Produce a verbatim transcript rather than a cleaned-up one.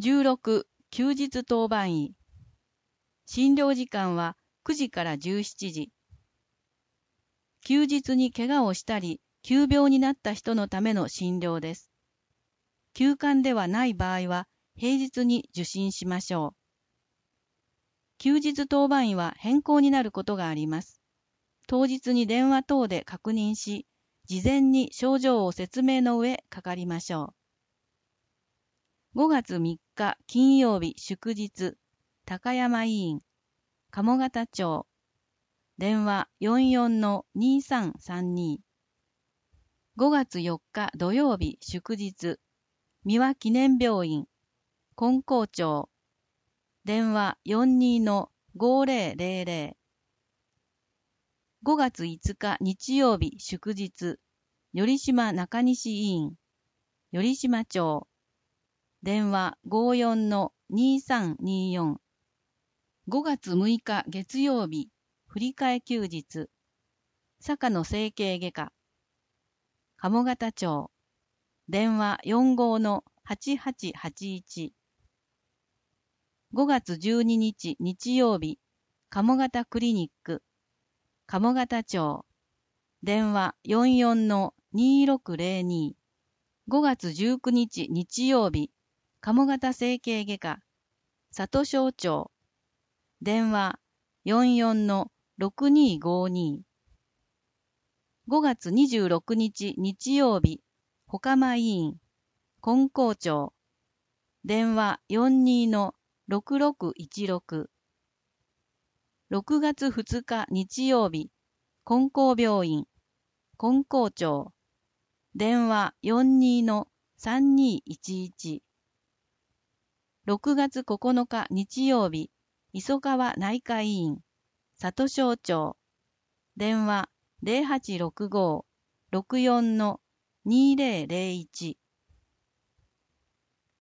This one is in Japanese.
じゅうろく、休日当番医。診療時間はくじからじゅうしちじ。休日に怪我をしたり、急病になった人のための診療です。休館ではない場合は、平日に受診しましょう。休日当番医は変更になることがあります。当日に電話等で確認し、事前に症状を説明の上かかりましょう。ごがつみっか金曜日祝日、高山医院、鴨方町、電話 よんよんのにさんさんに。ごがつよっか土曜日祝日、三輪記念病院、金光町、電話 よんにのごぜろぜろぜろ。ごがついつか日曜日祝日、頼島中西医院、頼島町、電話 ごよんのにさんによん。ごがつむいか月曜日、振り替え休日、坂野整形外科、鴨方町、電話 よんごのはちはちはちいち。ごがつじゅうににち日曜日、鴨方クリニック、鴨方町、電話 よんよんのにろくぜろに。ごがつじゅうくにち日曜日、鴨方整形外科、里庄町、電話 よんよんのろくにごに。ごがつにじゅうろくにち日曜日、ほかま医院、金光町、電話 よんにのろくろくいちろく。ろくがつふつか日曜日、金光病院、金光町、電話 よんにのさんにいちいち。ろくがつここのか日曜日、磯川内科医院、里庄町、電話 ゼロはちろくごろくよんのにぜろぜろいち。